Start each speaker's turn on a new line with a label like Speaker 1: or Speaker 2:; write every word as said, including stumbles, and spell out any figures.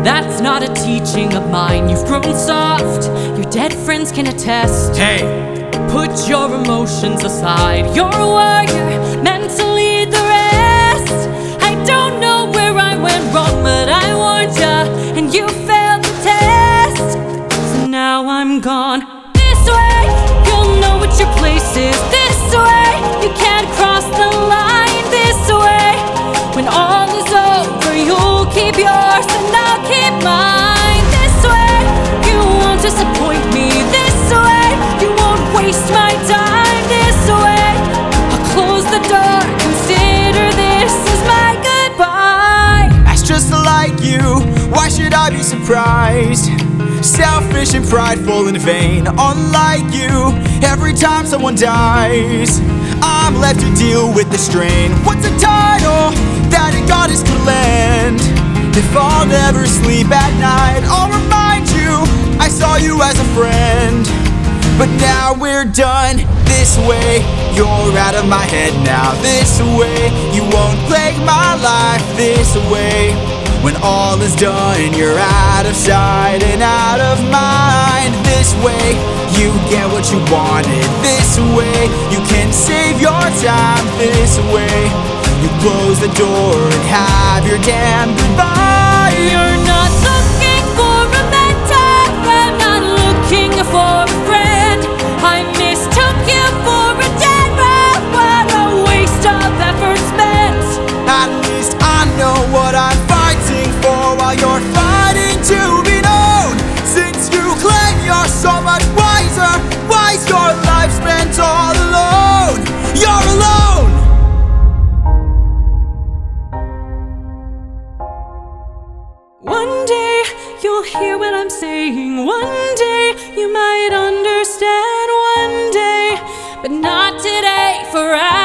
Speaker 1: That's not a teaching of mine. You've grown soft, your dead friends can attest.
Speaker 2: Hey!
Speaker 1: Put your emotions aside. You're a warrior, meant to lead the rest. I don't know where I went wrong, but I warned ya, and you failed the test. So now I'm gone. This way, you'll know what your place is. This way, you can't cross the line. This way, when all is over, you'll keep yours and I'll keep mine. This way, you won't disappoint me. This way, you won't waste my time. This way, I'll close the door, consider this as my goodbye.
Speaker 2: That's just like you, why should I be surprised? Selfish and prideful and vain, unlike you. Every time someone dies, I'm left to deal with the strain. What's a title that a goddess could lend? If I'll never sleep at night, I'll remind you I saw you as a friend. But now we're done. This way, you're out of my head now. This way, you won't plague my life. This way, when all is done, you're out of sight and out of mind. This way, you get what you wanted. This way, you can save your time. This way, you close the door and have your damn goodbye.
Speaker 1: You're not looking for a mentor, I'm not looking for a friend. I mistook you for a dead man. What a waste of effort spent.
Speaker 2: At least I know what I'm fighting for, while you're fighting to be known. Since you claim you're so much wiser, why's your life spent all alone? You're alone!
Speaker 1: One day you'll hear what I'm saying. One day you might understand. One day, but not today, forever.